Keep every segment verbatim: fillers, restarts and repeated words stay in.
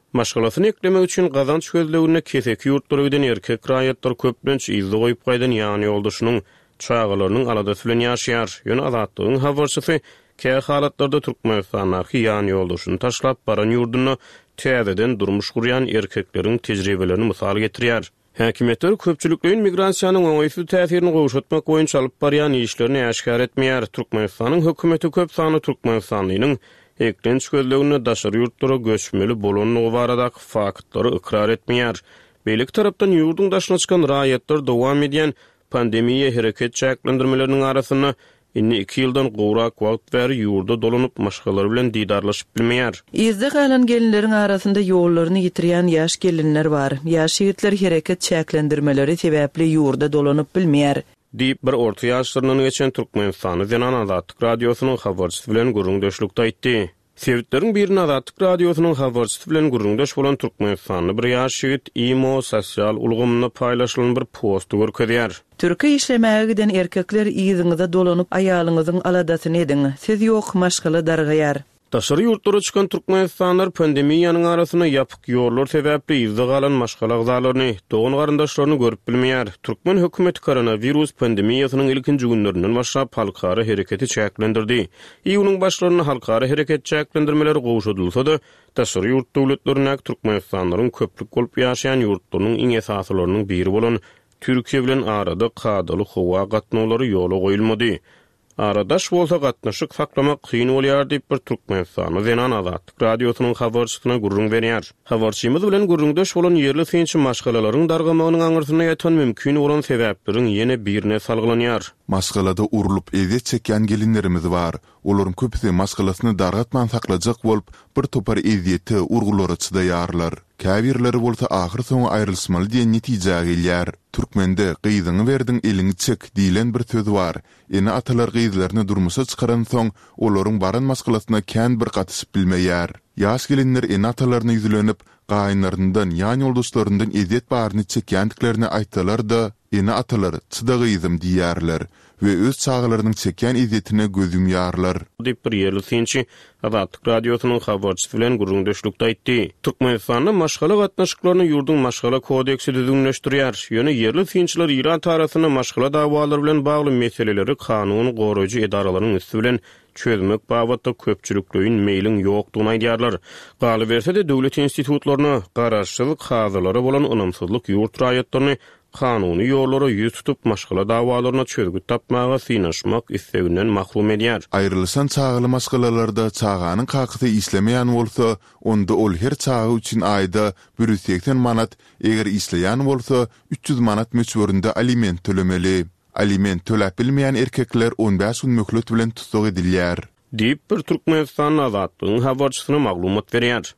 Maşgalasyny eklemek üçin gazanç gözlegine kesek ýurtlara giden erkek raýatlar köplenç izli goýup gaýdan ýany ýoldaşynyň çağalarynyň aladasy bilen ýaşaýar. Ýöne azatlygyň habarçysy kä halatlarda Türkmenistanaky ýany ýoldaşyny taşlap baran ýurduny täzeden durmuş gurýan erkekleriň tejribelerini mysal getirýär. Häkimetler köpçülikliň migrasiýanyň oňaýsy täsirini gowşatmak boýunça alyp barýan işlerini aşkar etmeýär. Türkmenistanyň hökümeti köp sany Türkmenistanyň eklenç gözlegine daşary ýurtlara göçmeli bolanyny baradaky faktlary ikrar etmeýär. Beýlik tarapdan ýurdun daşyna çykan raýatlar dowam edýän pandemiýa hereket çäklendirmeleriniň arasyna inni iki ýyldan gowrak wagt bäri ýurda dolanyp maşgalar bilen didarlaşyp bilmeýär. Izde galan gelinleriň arasynda ýollaryny ýitirýän ýaş gelinler bar. Ýaş ýigitler hereket çäklendirmeleri sebäpli ýurda dolanyp bilmeýär. Diýip bir orta ýaşlarynyň geçen Türkmenistany Zenan Azatlyk radiosynyň habarçysy bilen gurrundaşlykda aýtdy. Sebäpleriň birini Azatlyk radiosynyň habarçysy bilen gurrundaş bolan Türkmenistanyň bir ýaş ýigit imo sosial ulgamyna paýlaşylan bir post görkezýär. Türkiýe işlemäge giden erkekler iziňizde dolanyp aýalyňyzyň aladasyny edin. Siz ýok maşgala dargaýar. Daşary ýurtlara çykan Türkmenistanlar pandemiýanyň arasyna ýapyk ýollar sebäpli izde galan maşgala gzalaryny, dogan garandaşlaryny görüp bilmeýär. Türkmen hökümeti koronavirus pandemiýasynyň ilkinji günlerinden başlap halkara hereketi çäklendirdi. Iýunyň başlaryna halkara hereket çäklendirmeleri gowşatylsa-da, daşary ýurt döwletlerine Türkmenistanlaryň köplük bolup ýaşaýan ýurtlarynyň iň esaslarynyň biri bolan Türkiýe bilen arada kadaly howa gatnawlary ýola goýulmady. Aradaş bolsa gatnaşyk saklamak kyn bolýar diýip bir Türkmenistany Zenan Azatlyk radiosynyň habarçysyna gurrun berýär. Habarçymyz bilen gurrundaş bolan ýerli synçy maşgalalaryň dargamagynyň aňyrsyna ýatan mümkin bolan sebäpleriň ýene birine salglanýar. Maşgalada urulup ezet çekýän gelinlerimiz bar. Olaryň köpüsi maşgalasyny dargatman saklajak bolup bir topar ezeti urgulary çydaýarlar. Käbirleri bolsa ahir soňy aýrylşmaly diýen netije gelýär. Türkmende gyzyňy berdiň eliňi çek diýilen bir söz bar. Ene atalar gyzlaryny durmuşa çykaran soň olaryň baran maşgalasyna kän bir gatyşyp bilmeýär. Ýaş gelinler ene atalaryna ýüzlenip gaýynlaryndan ýany ýoldaşlaryndan ezet barny çekýändiklerini aýtsalar-da ene atalar çydagyzym diýýärler we öz çağlarynyň çekýän ezetine gözüm ýarlar. Diýip bir ýerli synçy Azatlyk radiosynyň habarçysy bilen gurrundaşlykda aýtdy. Türkmenistanyň maşgala gatnaşyklaryny ýurdun maşgala kodeksi düzgünleşdirýär. Ýöne ýerli synçylar İran tarasyna maşgala dawalary bilen bagly meseleleri kanun goraýjy edaralaryň üstü bilen çözmek babatda köpçülikliň meýliň ýokdugyny aýdýarlar. Galy berse-de döwlet institutlaryna garaşsyzlyk hazırlary bolan onamsyzlyk ýurt raýatlaryny kanuny ýollara ýüz tutup maşgala dawalaryna çözgüt tapmaga synaşmak isleginden mahrum edýär. Aýrylşan çağıly maşgalalarda çağanyň kakysy islemeýän bolsa, onda ol her çağı üçin aýda bir yüz seksen manat, eger isleýän bolsa üç yüz manat möçberinde aliment tölemeli. Aliment töläp bilmeýän erkekler on beş gün möhlet bilen tutsag edilýär. Diýip bir Türkmenistan Azatlygyň habarçysyna maglumat berýär.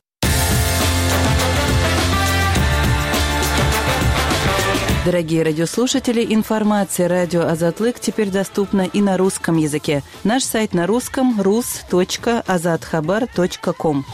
Дорогие радиослушатели, информация «Радио Азатлык» теперь доступна и на русском языке. Наш сайт на русском — рус точка азатхабар точка ком.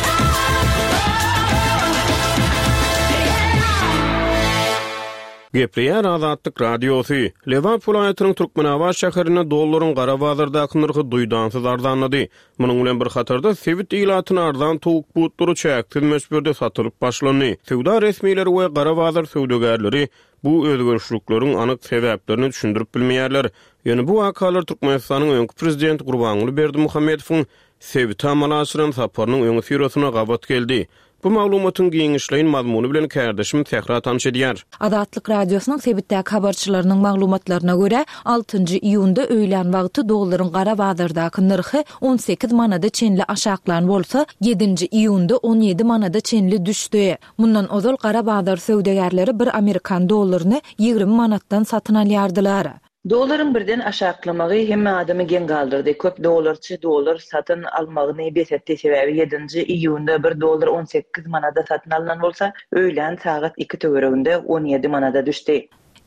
Gepleýär Azatlyk radiosy. Lewap vilayatynyň Türkmenawa şäherine dollaryň gara bazardaky narhy duýdansyz arzanlady. Munyň bilen bir hatarda Sewit ilatyny arzan towuk butlary çäksiz möçberde satylyp başlandy. Sewda resmiýetleri we gara bazar sewdagärleri bu özgörüşlikleriň anyk sebäplerini düşündirip bilmeýärler. Ýöne bu wakalar Türkmenistanyň öňkü prezidenti Gurbanguly Berdimuhammedowyň Sewit amalaşyryň saparynyň öňe sirasyna gabat geldi. Bu maglumatyň giňişleýin mazmuny bilen kärdeşim Tehran tanış edýär. Azatlyk radiosynyň Sebitdäki habarçylarynyň maglumatlaryna görä, altynjy iýunda öýlen wagty dollaryň gara bazardaky narhy on sekiz manada çenli aşaklan bolsa, yedinji iýunda on ýedi manada çenli düşdi. Mundan ozal gara bazar söwdegärleri bir Amerikan dollaryny ýigirmi manatdan satyn alýardylar. Doların birden aşaklamagy hemme adamy gen galdyrdy. Köp dollarçy dollar satyn almagyny besetdi sebäbi yedinji iýunda bir dollar on sekiz manada satyn alynan bolsa, öýlen sagat iki töwereginde on ýedi manada düşdi.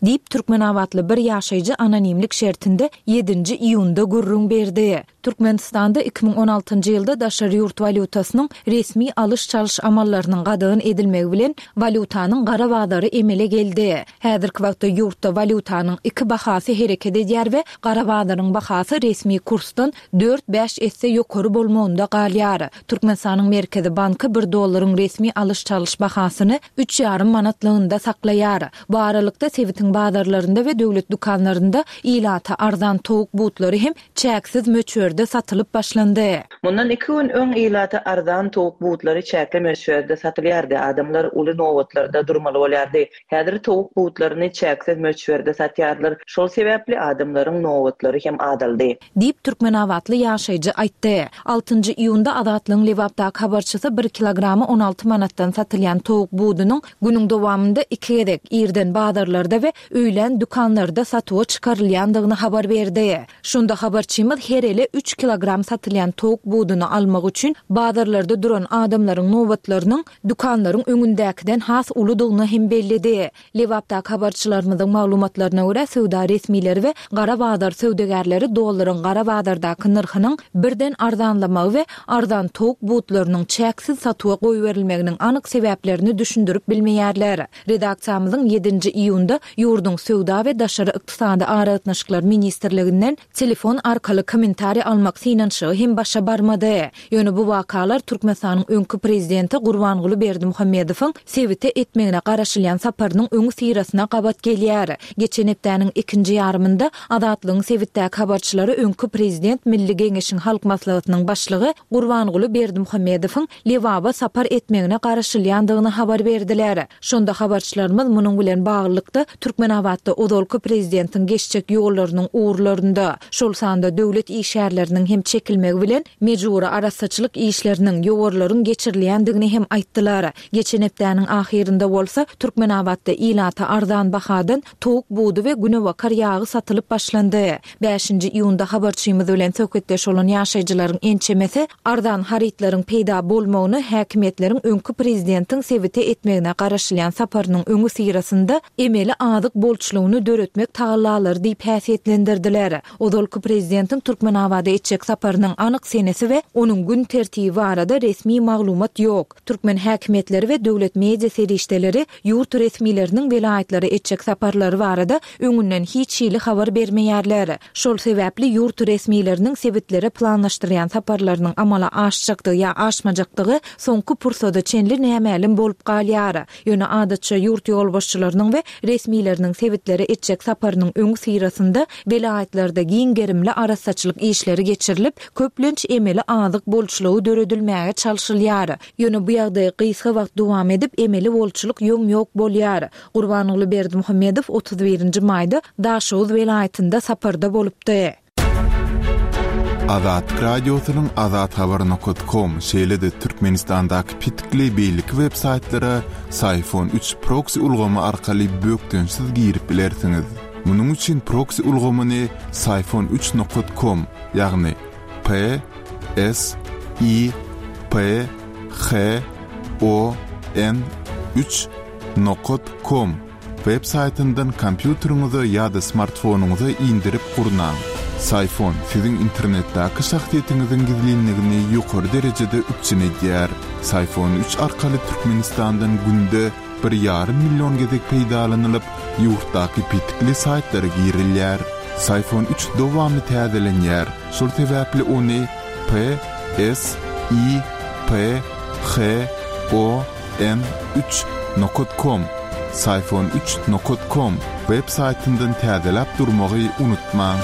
diýip Türkmenawatly bir ýaşaýjy anonimlik şertinde ýedinji iýunda gurrun berdi. Türkmenistanda iki bin on altyncy ýylda daşary ýurt valutasynyň resmi alış çalış amallarynyň gadagyn edilmegi bilen valutanyň gara bazary emele geldi. Häzirki wagtda ýurtda valutanyň iki bahasy hereket edýär we gara bazaryň bahasy resmi kursdan dört beş esse ýokary bolmagynda galýar. Türkmenistanyň Merkezi Banky bir dollaryň resmi alış çalış bahasyny üç ýarym manatlygyndə saklaýar. Bu aralykda Sewitin bazarlarynda we döwlet dukanlarynda ilata arzan towuk butlary hem çäksiz möçberde satylyp başlandy. Mundan iki gün öň ilata arzan towuk butlary çäkli möçberde satylýardy. Adamlar uly nowatlarda durmaly bolýardy. Häzir towuk butlaryny çäksiz möçberde satýarlar. Şol sebäpli adamlaryň nowatlary hem adaldy. Diýip Türkmenawatly ýaşaýjy aýtdy. altyncı iýunda Azatlygyň Lewapdaky habarçysy bir kilogramy on alty manatdan satylýan towuk budynyň günüň dowamında iki gedek ýerden bazarlarda we öýlen dukanlarda satywa çykarylýandygyny habar berdi. Şunda habarçymyz her ele üç kilogram satylýan towuk budyny almak üçin bazarlarda duran adamlaryň nowatlarynyň dukanlaryň öňündäkiden has uludygyny hem bellidi. Lewapdaky habarçylarymyzyň maglumatlaryna görä söwda resmileri we gara bazar söwdegärleri dollaryň gara bazardaky narhynyň birden arzanlamagy we arzan towuk butlarynyň çäksiz satywa goýberilmeginiň anyk sebäplerini düşündirip bilmeýärler. Redaksiýamyzyň ýedinji iýunda ýurdun söwda we daşary ykdysady aragatnaşyklar ministrliginden telefon arkaly kommentari almak synanşy hem başa barmady. Ýöne bu wakalar Türkmenistanyň öňkü prezidenti Gurbanguly Berdimuhammedowyň Sewite etmegine garaşylýan saparynyň öňü syrasyna gabat gelýär. Geçen hepdäniň ikinji ýarymynda Azatlygyň Sewitdäki habarçylary öňkü prezident Milli Geňeşiň halk maslahatynyň başlygy Gurbanguly Berdimuhammedowyň Lewaba sapar etmegine garaşylýandygyny habar berdiler. Şonda habarçylarymyz munyň bilen baglykda Türkmenawatda odolky prezidentiň geçjek ýollarynyň uğurlarynda, şol sanda döwlet işgärleriniň hem çekilmegi bilen mejburi arasaçylyk işleriniň ýogorlaryň geçirilýändigini hem aýtdylar. Geçen hepdäniň ahirinde bolsa Türkmenawatda ilata arzan bahadan towuk budy we günewakar ýagy satylyp başlandy. beşinji iýunda habarçymyz bilen söhbetdeş bolan ýaşaýjylaryň ençemesi arzan haritlaryň peýda bolmagyny häkimetleriň öňkü prezidentiň Sewite etmegine garaşylýan saparynyň öňü syrasynda emeli azyk bolçulugyny döretmek tagallar diýip häsiýetlendirdiler. Odolky prezidentiň Türkmenawada etjek saparynyň anyk senesi we onuň gün tertibi barada resmi maglumat ýok. Türkmen häkimetleri we döwlet media serişdeleri ýurt resmileriniň welaýatlary etjek saparlary barada öňünden hiç şeýle habar bermeýärler. Şol sebäpli ýurt resmileriniň Sewitlere planlaşdyrýan saparlarynyň amala aşjakdygy ýa aşmajakdygy soňky pursada çenli nämälim bolup galýar. Ýöne adatça ýurt ýolbaşçylarynyň we resmileriniň Sewitlere etjek saparynyň öňü syrasynda welaýatlarda giň gerimli arasaçylyk işleri geçirilip köplenç emeli azyk bolçulugy döredilmäge çalşylýar. Ýöne bu ýagdaý gysga wagt dowam edip emeli bolçuluk ýom ýok bolýar. Gurbanguly Berdimuhammedow otuz birinji maýda Daşoz welaýatynda saparda bolupdy. Azat radiosynyň azat habar nokta com şeýle-de Türkmenistandaky pitkli beýlik web saytlara Sayfon üç proxy ulgamy arkaly bökdönsiz girip bilersiňiz. Munyň üçin proxy ulgamyny sayfon üç nokta com ýagny P S I P H O N üç nokta com web saytyndan kompýuteriňize ýa-da smartfonuňyza indirip gurnaň. Sayfon sizin internetdäki şahsiýetiňiziň gizlinligini ýokary derejede üçinedýär. Sayfon üç arkaly Türkmenistandan günde bir ýarym million gezek peýdalanylyp ýurtdaky pitkli saytlara girilýär. Sayfon üç dowamly täzelenýär. Şol sebäpli ony P S I P H O N üç nokta com sayfon üç nokta com web saytyndan täzelep durmagy unutmaň.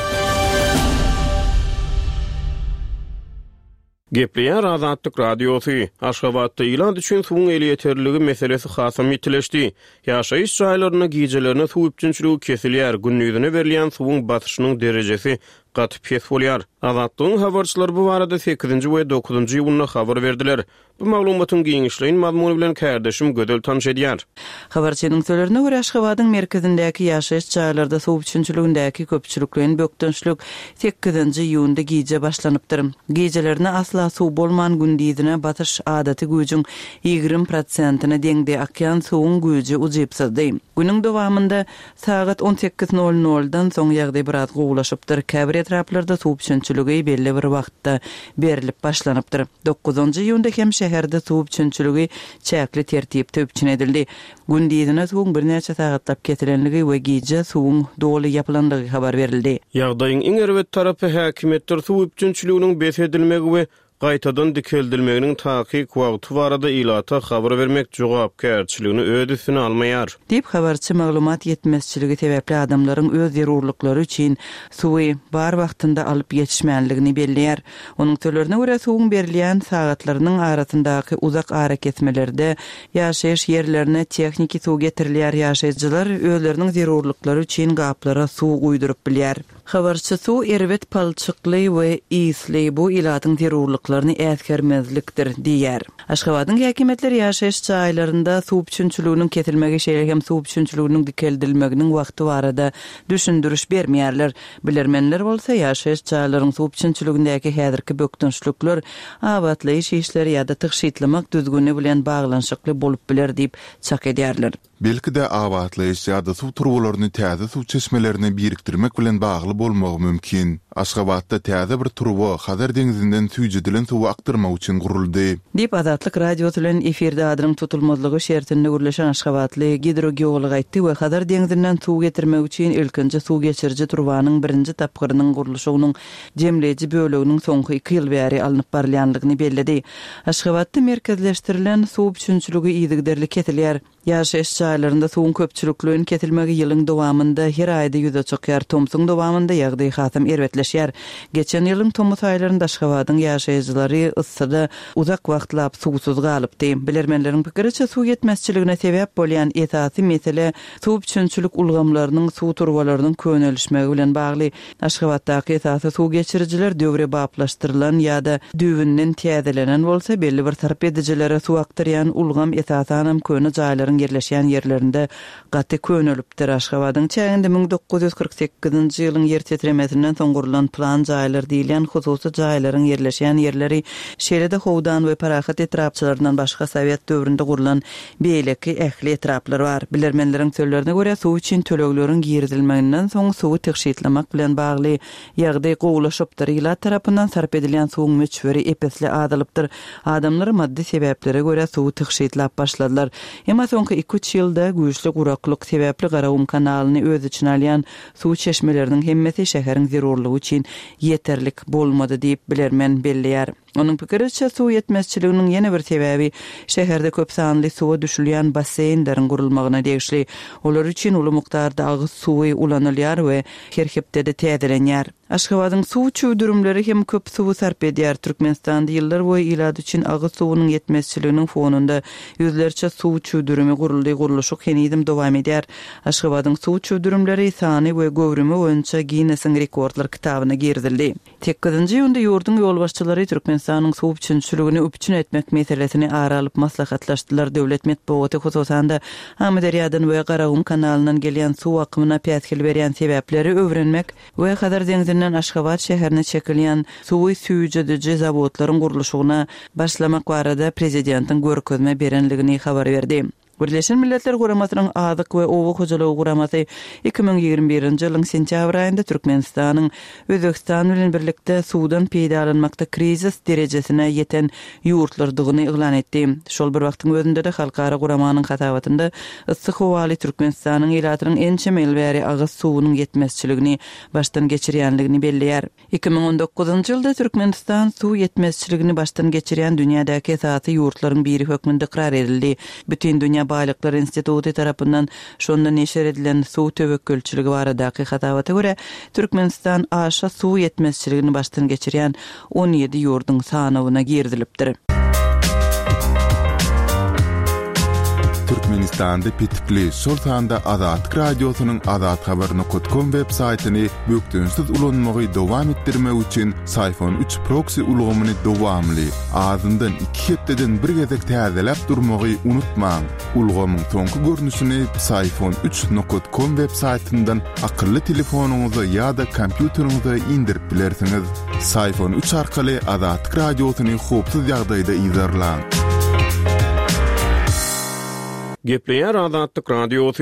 Gepleýär Azatlyk radiosy. Aşgabatda ilan üçin suwun eli ýeterligi meselesi hasam ýetileşdi. Ýaşaýyş jaýlaryna gijelerine suw üçinçiligi kesilýär. Günnüzüne berilýän suwun batyşynyň derejesi gaty pes bolýar. Azatlygyň habarçylary bu barada sekizinji we dokuzunji ýylyna habar berdiler. Bu maglumatyň giňişleýin mazmuny bilen kärdeşim gödel tanış edýär. Habarçynyň sözlerine görä Aşgabatyň merkezindäki ýaşaýyş jaýlarynda suw üçinçiligindäki köpçüliklerin bökdönçlük sekizinji iýunda gije başlanypdyr. Gijelerine asla suw bolman gündizine batyş adaty güýjüň ýygrimi prosentyna deňdi akýan suwun güýji ujypsızdy. Günüň dowamında saat on sekiz nol noldan soň ýagdaý biraz gowlaşypdyr. Käbir etraplarda suw üçünçüligi belli bir wagtda berilip başlanypdyr. dokuzunçy iýunda hem şäherde suw üçünçüligi çäkli tertipde üçin edildi. Gündizine suwuň bir näçe sagatlap ketilenligi we gije suwuň doly ýapylandygy habar berildi. Ýagdaýyň iň erwet tarapy häkimetler suw üçünçüliginiň besedilmegi we gaýtadan dikeldilmeginiň takyk wagty barada ilata habar bermek jogapkärçiligini öz üstüne almaýar. Dip habarçy maglumat ýetmezçiligi sebäpli adamlaryň öz zerurlyklary üçin suwy bar wagtynda alyp ýetişmänligini belliýär. Onuň sözlerine görä suwuň berilýän sagatlarynyň arasyndaky uzak ara kesmelerde ýaşaýyş ýerlerine texniki suw getirilýär. Ýaşaýjylar özleriniň zerurlyklary üçin gaplara suw uýdurup bilýär. Habarçy suw erwet palçykly we isli bu ilatyň zerurlyklaryny äsgermezlikdir diýär. Aşgabatyň häkimetleri ýaşaýyş çaýlarynda suw üçünçüliginiň kesilmegi şeýle hem suw üçünçüliginiň dikeldilmeginiň wagty barada düşündürüş bermeýärler. Bilermenler bolsa ýaşaýyş çaýlarynyň suw üçünçüligindäki häzirki bökdünçlükler abatlaýyş işleri ýa-da tygşytlamak düzgünü bilen baglanşykly bolup biler diýip çak edýärler. Belki de abatlaýyş ýa-da suw turbalaryny täze suw çeşmelerini birikdirmek bilen bagly bolmagy mümkin. Aşgabatda täze bir turba Hazar deňizinden süýjedilen suw aktyrmak üçin guruldy. Dip Azatlyk radio bilen efirde adynyň tutulmazlygy şertinde gürleşen Aşgabatly gidrogeolog aýtdy we Hazar deňizinden suw getirmek üçin ilkinji suw geçirji turbanyň birinji tapgyrynyň gurulşynyň jemleji böleginiň soňky iki ýyl bäri alınıp barýanlygyny bellidi. Aşgabatda merkezleşdirilen suw üçünçüligi ýygyderlik ketilýär. Ýaşaýyş çaýlarynda suwun köpçülikliginiň ketilmegi ýylyň dowamında her aýda ýüze çykýar. Tomsuň dowamında ýagdaý hasam erwetleşýär. Geçen ýylyň Tomus aýlarynda Aşgabatyň ýaşaýjylary yssyda uzak wagtlap suwsuz galypdy. Bilermenleriň pikiriçe suw ýetmezçiligine sebäp bolýan esasy mesele suw üçünçülik ulgamlarynyň suw turbalarynyň könelişmegi bilen bagly. Aşgabatdaky esasy suw geçirjiler döwre baplaşdyrylan ýa-da düwünden täzelenen bolsa belli bir tarap edijilere suw aktyrýan ulgam esasanam köne jaýlaryň yerleşýän yerlerinde gaty könelipdir. Aşgabatyň çäginde bin dokuz ýüz kırk sekizinji ýylyň yer tetremesinden soň gurulan plan jaýlar diýilen hususy jaýlaryň yerleşýän yerleri şeýle-de howdan we parahat etrapçylaryndan başga Sowet döwründe gurulan beýleki ähli etraplar bar. Bilermenleriň sözlerine görä suw üçin tölegleriň girdilmeginden soň suwy tygşytlamak bilen bagly ýagdaý gowlaşypdyr. Ýylat tarapyndan sarp edilen suwun möçberi epesli adalypdyr. Adamlar maddi sebäplere görä suwy tygşytlap başladylar. Emma soňky iki üç ýylda güýçli guraklyk sebäpli Garawum kanalyny öz içine alýan suw çeşmeleriniň hemmeti şäheriň zerurlygy üçin ýeterlik bolmady diýip bilermen belliyar. Onuň pikiriçe suw ýetmezçiliginiň ýene bir sebäbi şäherde köp sanly suwa düşülýän baseynleriň gurulmagyna degişli. Olar üçin uly mukdarda agyz suwy ulanylýar we her hepde de täzelenýär. Aşgabatyň suw çöwdürümleri hem köp suwy sarp edýär. Türkmenistanda ýyllar boýy ilady üçin agyz suwunyň ýetmezçiliginiň fonunda ýüzlerçe suw çöwdürümi guruldy, gurulşyk henizim dowam edýär. Aşgabatyň suw çöwdürümleri sany we göwrümi boýunça Guinness'in rekordlar kitabyna girdildi. sekizinji ýylda ýurdun ýolbaşçylary Türkmenistanyň suw üçünçüligini üpçün etmek meselesini aralyp maslahatlaşdylar. Döwlet medeniýeti hususanda Hamyderýadan we Garawum kanalynyň gelýän suw akymyna pätkil berýän sebäpleri öwrenmek we Hazar deňizinden Aşgabat şäherine çekilýän suwy süýjedici zawodlaryň gurulşygyna başlamak barada prezidentiň görkezme berenligini habar berdi. Birleşen Milletler Guramasynyň azyk we owu hojalygy guramasy iki bin ýygrimi birinji ýylyň sentýabr aýynda Türkmenistanyň Özbegistan bilen birlikde suwdan peýdalanmakda krizis derejesine ýeten ýurtlardygyny eglan etdi. Şol bir wagtyň özünde de halkara guramanyň hatabatynda yssyk howaly Türkmenistanyň ýylatynyň en çemel bäri agyz suwunyň ýetmezçiligini başdan geçirýänligini belliyar. iki bin on dokuzunji ýylda Türkmenistan suw ýetmezçiligini başdan geçirýän dünýädäki esasy ýurtlaryň biri hökmünde ikrar edildi. Bütün dünýä Baýlyklar Instituty tarapyndan şonda neşer edilen suw töwekkülçiligi baradaky hatawata görä Türkmenistan aşa suw ýetmezçiligini başdan geçirýän on ýedi ýurdun sanawyna girdilipdir. Türkmenistan'da pitikli şol sanda Azat radiosynyň azat habar nokta com web saytyny bökdünsiz ulanmagy dowam etdirmek üçin Sayfon üç proxy ulgamyny dowamly azyndan iki hepdeden bir gezek täzelep durmagy unutmaň. Ulgamyň soňky görnüşini Sayfon üç nokta com web saytyndan akylly telefonuňyza ýa-da kompýuteriňize indirip bilersiňiz. Sayfon üç arkaly Azat radiosyny hopsuz ýagdaýda izlerläň. Gepleýär Azatlyk radiosy.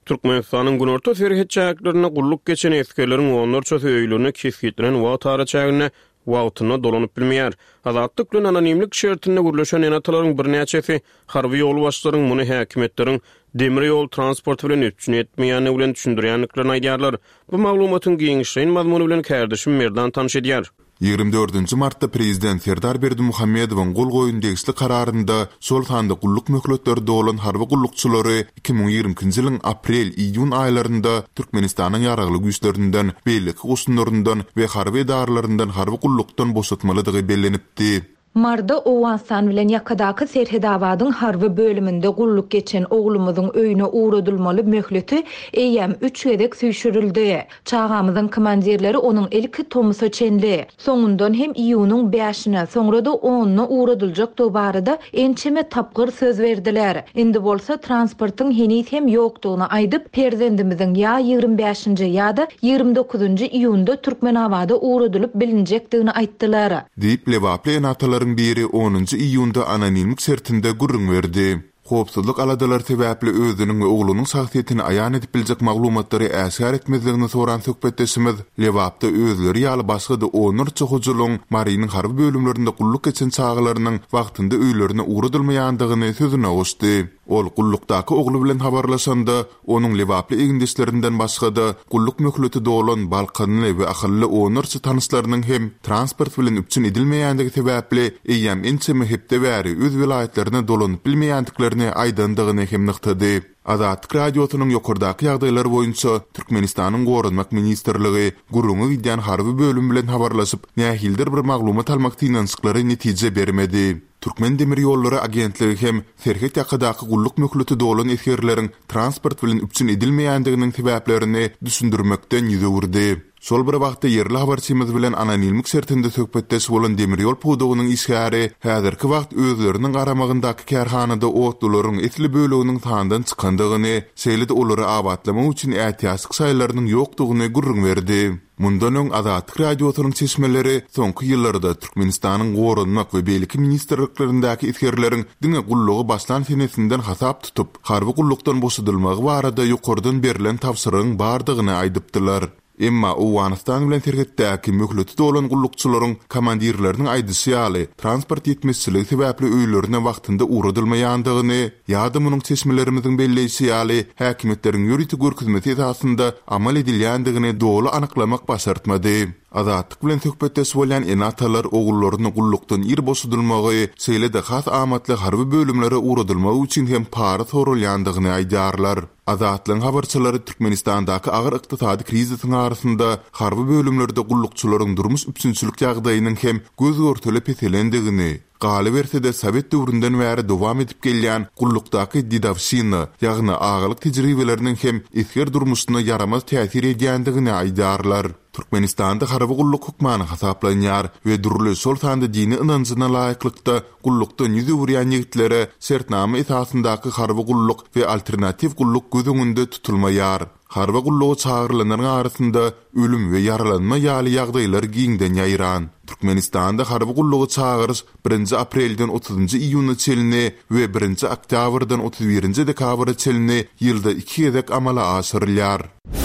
Türkmenistanyň günorta serhetçäklerine gulluk geçen eskerleriň onlarça öýlerini kesgitlen wagt araçagyna wagtyna dolanyp bilmeýär. Azatlyk bilen anonimlik şertinde gürleşen enatalaryň birnäçesi harby ýol başlaryň muny häkimetleriň demir ýol transport bilen üçin etmeýäni bilen düşündirýänliklerini aýdýarlar. Bu maglumatyň giňişleýän mazmuny bilen kärdeşim Merdan tanış edýär. ýygrimi dördünji martda Prezident Serdar Berdimuhammedowyň gol goýun degişli kararynda sol handa gulluk möhletleri dolan harby gullukçylary iki ming ýigrimkinji ýylyň aprel-iýun aýlarynda Türkmenistanyň ýaragly güýçlerinden, beýlik gusunlaryndan we harby edarlaryndan harby gullukdan boşatmalydygy bellenipdi. Marda Owanstan bilen ýakadaky Serhedabadyň harby bölüminde gulluk geçen oglumyzyň öýüne uğradylmaly möhleti eýem üç gedek süýşürildi. Çağamyzyň komandirleri onuň ilki Tomsa çenli. Soňundan hem iýunyň beşine, soňra da onuňa uğradyljak dobarada ençeme tapgyr söz berdiler. Indi bolsa transportyň henüz hem ýokdugyny aýdyp, perzendimiziň ýa ýygrimi beşinji ýa-da ýygrimi dokuzunji iýunda Türkmenabada uğradylyp bilinjekdigini aýtdylar. Diýip lewaple enatalar biri onuncu iýunda anonimlik sertinde gurrun verdi. Hopsuzlyk aladalar sebäpli özüniň we oglunyň sagtyetini aýan edip biljek maglumatlary äsär etmezligini soran söhbetdeşimiz Lewapda özleri ýaly başga-da onurça hujuluň Mariniň harby bölümlerinde gulluk geçen çağlarynyň wagtynda öýlerine uğradylmaýandygyny sözüne goşdy. Ol gullukdaky oglu bilen habarlaşanda onuň Lewaply egindeşlerinden başga-da gulluk möhleti dolan balkanly we ahylly onurça tanyşlarynyň hem transport bilen üçin edilmeýändigi sebäpli eýem ençeme hepde bäri öz vilayetlerine dolanyp bilmeýändiklaryny aýdandygyny hem nyktady. Azatlyk radiosynyň ýokardaky ýagdaýlar boýunça Türkmenistanyň Gorunmak ministrligi gurruňy gidýän harby bölüm bilen habarlaşyp nähildir bir maglumat almak tinançyklary netije bermedi. Türkmen demir ýollary agentligi hem serhet ýakadaky gulluk möhleti dolan eskerleriň transport bilen üçin edilmeýändiginiň sebäplerini düşündirmekden ýüze urdy. Sol bir wagtda yerli habarçymyz bilen anonimlik sertinde söhbetdeş bolan demir ýol pudugynyň işgäri häzirki wagt özleriniň garamagyndaky kärhanada otlaryň etli böleginiň tandan çykandygyny, seýlede olary abatlamak üçin ätiýaslyk saýlarynyň ýokdugyny gurrun berdi. Mundan öň Azatlyk radiosynyň çeşmeleri soňky ýyllarda Türkmenistanyň Gorunmak we beýleki ministrliklerindäki iskerleriň diňe gullugy başlan senesinden hasap tutup, harby gullukdan boşadylmagy barada ýokardan berilen tawsyryň bardygyny aýdypdylar. Emma Owanstan bilen tergetdäki möhleti dolan gullukçylaryň komandirleriniň aýdysy ýaly transport ýetmezçiligi sebäpli öýlerine wagtynda uğradylmaýandygyny ýa-da munyň çeşmelerimiziň belleýsi ýaly häkimetleriň ýürüti görkezmesi esasında amal edilýändigini dogry anyklamak başartmady. Azatlyk bilen söhbetdeş bolan enatalar ogullaryny gullukdan ir boşadylmagy, seýlede has amatly harby bölümlere uğradylmagy üçin hem para sorulýandygyny aýdýarlar. Azatlyň habarçylary Türkmenistandaky agyr ykdysady kriziň arasynda harby bölümlerde gullukçylaryň durmuş üçinçilik ýagdaýynyň hem göz görteli petelendigini, galy berse-de Sowet döwründen bäri dowam edip gelýän gullukdaky didawşyny, ýagny agalyk tejribeleriniň hem esker durmuşyna yaramaz täsir edýändigini aýdýarlar. Türkmenistanda harby gulluk hukmany hasaplanýar we durly sol sanda dini inançyna laýyklykda gullukdan ýüze urýan ýigitlere sertnama esasyndaky harby gulluk we alternativ gulluk gözüňünde tutulmaýar. Harby gullugy çağırylanyň arasynda ölüm we yaralanma ýaly ýagdaýlar giňden ýaýran. Türkmenistanda harby gullugy çağırys birinji aprelden otuzunji iýuna çelini we birinji oktýabrdan otuz birinji dekabra çelini ýylda iki gedek amala aşyrylýar.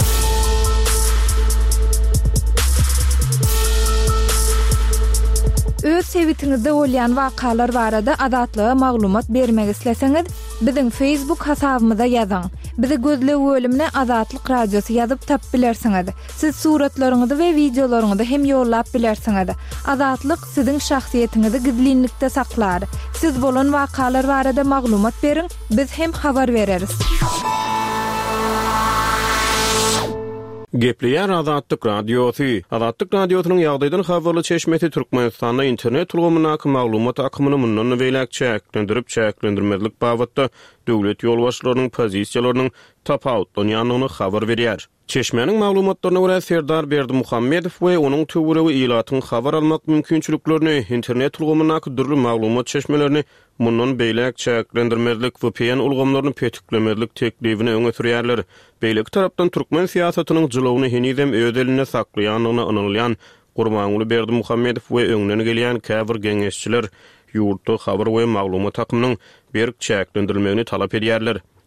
Öz sevitiňizde bolýan wakalar barada azatlyga maglumat bermek isleseňiz, biziň Facebook hasabymyza ýazyň. Bizi gözlep bölümine Azatlyk radiosu ýazyp tap bilersiňiz. Siz suratlaryňyzy we videolaryňyzy hem ýollap bilersiňiz. Azatlyk siziň şahsiýetiniňizi gizlinlikde saklar. Siz bolan wakalar barada maglumat beriň, biz hem habar bereriz. Gepleýär Azatlyk radiosu. Azatlyk radiosynyň ýagdaýdan habarly çeşmeti Türkmenistanda internet ulgamynaky maglumat akymyny mundan beýlek çäklendirip çäklendirmezlik babatda döwlet ýolbaşçylarynyň pozisiýalarynyň tapawutlanýanyny habar berýär. Çeşmenin maglumatlaryna görä Serdar Berdimuhammedow we onuň töwereги ýylatyň habar almak mümkinçiliklerini, internet ulgamynaky dürli maglumat çeşmelerini mundan beýlek çäklendirmezlik we P N ulgamlaryny petiklemezlik teklifini öňe sürýärler. Beýleki tarapdan Türkmen siýasatynyň jylygyny henizem öz eline saklaýanyny anylýan Gurbanuly Berdimuhammedow we öňden gelýän käbir geňeşçiler ýurtda habar we maglumat akymynyň berk çäklendirilmegini talap edýärler.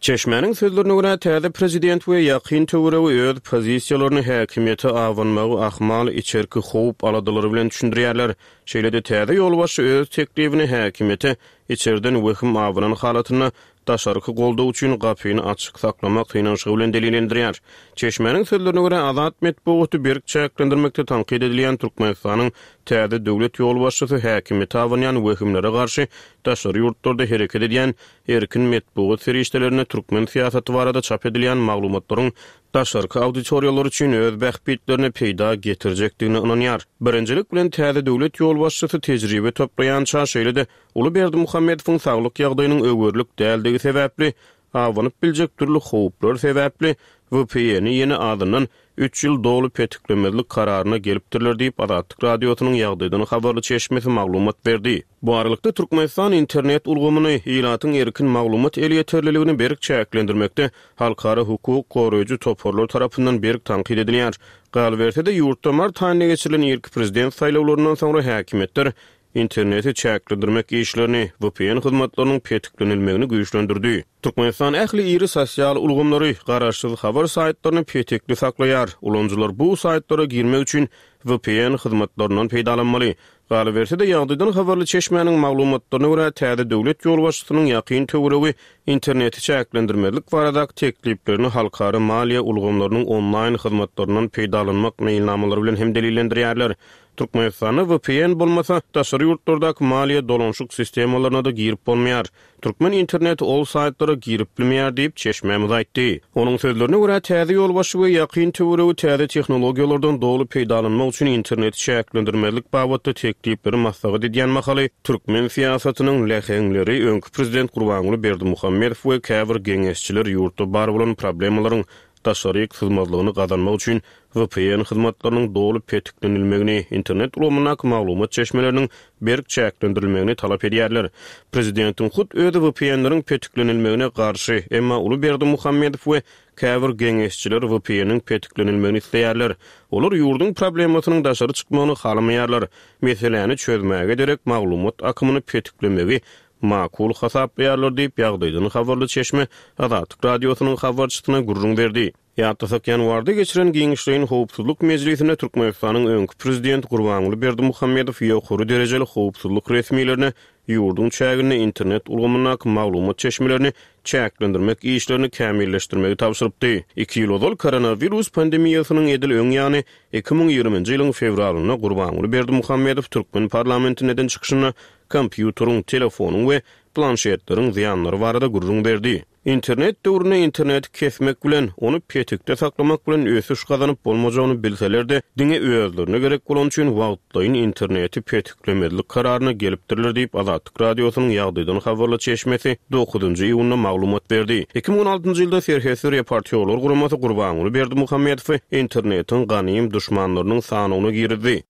Çeşmenin sözlerine göre täze prezident we ýakyn töweregi öz pozisiýalaryny häkimiýete awanmagy ahmal içerki howp aladylary bilen düşündirýärler. Şeýle-de täze ýolbaşy öz teklifini häkimiýete içerden wehim awanan halatyny daşarky goldaw üçin gapyny açyk saklamak tynaşygy bilen delillendirýär. Çeşmenin sözlerine göre Azat Metbuaty berk çäklendirmekde tanqid edilýän Türkmenistanyň täze döwlet ýolbaşçysy häkimiýete awanýan wehimlere garşy daşary ýurtlarda hereket edýän erkin metbuat feriştelerini Türkmen siýasaty barada çap edilýän maglumatlaryň daşarky auditoriýalar üçin öz bähbitlerini peýda getirjekdigini inanýar. Birinjilik bilen täze döwlet ýolbaşçysy tejribe toplaýan şaşeýle-de Uly Berdimuhammedowyň saglyk ýagdaýynyň öwürlük däldigi sebäpli awanyp biljek türlü howplar sebäpli W P N-i ýene adynyň üç ýyl dolu petiklemezlik kararyna gelipdirler diýip Azatlyk radiosynyň ýagdaýdan habarly çeşmesi maglumat berdi. Bu aralykda Türkmenistan internet ulgamyny ýylatyň erkin maglumat eli ýeterliligini berk çäklendirmekde halkara hukuk goraýjy toporlar tarapyndan berk tanqid edilýär. Galbertede ýurtdamar taýinle geçirilen ilk prezident saýlawlaryndan soňra häkimetler interneti çäklendirmek işlerini W P N hyzmatlarynyň petiklenilmegini güýçlendirdi. Türkmenistan ähli iri sosial ulgamlary garaşsyz habar saýtlaryny petikli saklaýar. Ulanjylar bu saýtlara girmek üçin W P N hyzmatlaryndan peýdalanmaly. Galbertede ýagdaýdan habarly çeşmenin maglumatlaryna görä täze döwlet ýolbaşçysynyň ýakyn töweregi interneti çäklendirmelik barada tekliplerini halkara maliýe ulgamlarynyň onlaýn hyzmatlaryndan peýdalanmak meýilnamalary bilen hem delillendirýärler. Türkmenistanyň W P N bolmasa daşary ýurtlardaky maliýe dolanşyk sistemalaryna da girip bolmaýar. Türkmen interneti ol saýtlara girip bilmeýär diýip çeşmemiz aýtdy. Onuň sözlerine görä täze ýolbaşy we ýakyn töweregi täze tehnologiýalardan dolu peýdalanmak üçin interneti çäklendirmelik babatda teklipleri maslahat edýän makaly Türkmen siýasatynyň leheňleri öňkü prezident Gurbanuly Berdimuhammedow we käbir geňeşçiler ýurtda bar bolan problemlaryň daşary hyzmatlygyny gazanmak üçin W P N hyzmatlarynyň dolu petiklenilmegini, internet ulgamyna maglumat çeşmeleriniň berk çäklendirilmegini talap edýärler. Prezidentiň hut özi W P N'leriň petiklenilmegine garşy, emma Uly Berdimuhammedow we käbir geňeşçiler W P N'niň petiklenilmegini isleýärler. Olar ýurduň problemasynyň daşary çykmagyny halamaýarlar. Meseleni çözmäge derek maglumat akymyny petiklemegi makul hasaplaýarlar diýip ýagdaýdan habarly çeşme Azatlyk radiosynyň habarçysyna gurrun berdi. Ýatdasak ýanwarda geçiren Giňişliň howpsuzlyk mejlisine Türkmenistanyň öňkü prezident Gurbanuly Berdimuhammedow ýokary derejeli howpsuzlyk resmiýlerini ýurdun çägine internet ulgamyna maglumat çeşmelerini çäklendirmek işlerini kämilleşdirmegi tapşyrypdy. iki ýyl ozal koronavirus pandemiýasynyň edil öň ýany iki ming ýigrimiji ýylyň fevralyna Gurbanuly Berdimuhammedow Türkmen parlamentininden çykyşyna kompýuteryň, telefonyň we planşetleriň ziýanlary barada gurrun berdi. İnternet döwrüne internet kesmek bilen, onu petikde saklamak bilen ösüş gazanyp bolmajagyny bilseler-de, diňe özlerine gerek bolan üçin wagtlaýyn interneti petiklemezlik kararyna gelipdirler diýip Azatlyk radiosynyň ýagdaýdan habarly çeşmesi dokuzunjy iýunda maglumat berdi. iki ming on altyncy ýylda Serhesi reportýerler guramasy Gurbanuly Berdimuhammedow internetiň ganym düşmanlarynyň sanyny girdi.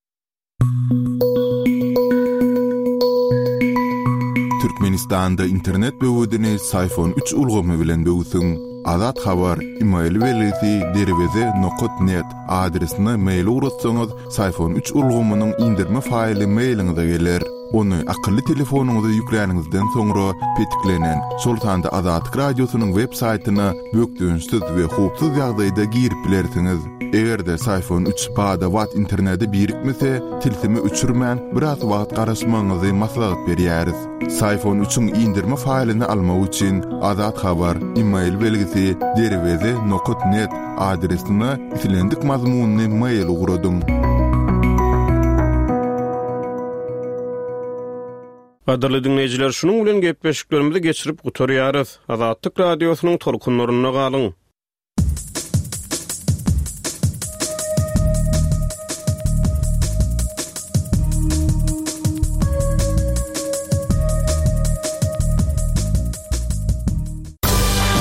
Türkmenistanda internet böwedini Sayfon üç ulgamy bilen böwsün. Azat habar email welisi derweze nokta net adresine mail uratsaňyz Sayfon üç ulgamynyň indirme faýly mailiňize geler. Onu akıllı telefonuňyza ýüklenýäningizden soňra petiklenen Sultanda Azatlyk radiosynyň web saýtyna bökdüňsiz we howpsuz ýagdaýda girip bilersiňiz. Egerde Sayfon üç bada wat interneti birikmese, tilsimi üçürmän biraz wagt garaşmagyňyzy maslahat berýäris. Sayfon üçüň indirme faýlyny almak üçin Azat habar email belgisi derweze nokta net adresine isilendik mazmunny mail uguradyň. Gaderly dinleýijiler, şunuň bilen gepleşiklerimizi geçirip gutarýarys. Azatlyk radiosynyň tolkunlaryna galyň.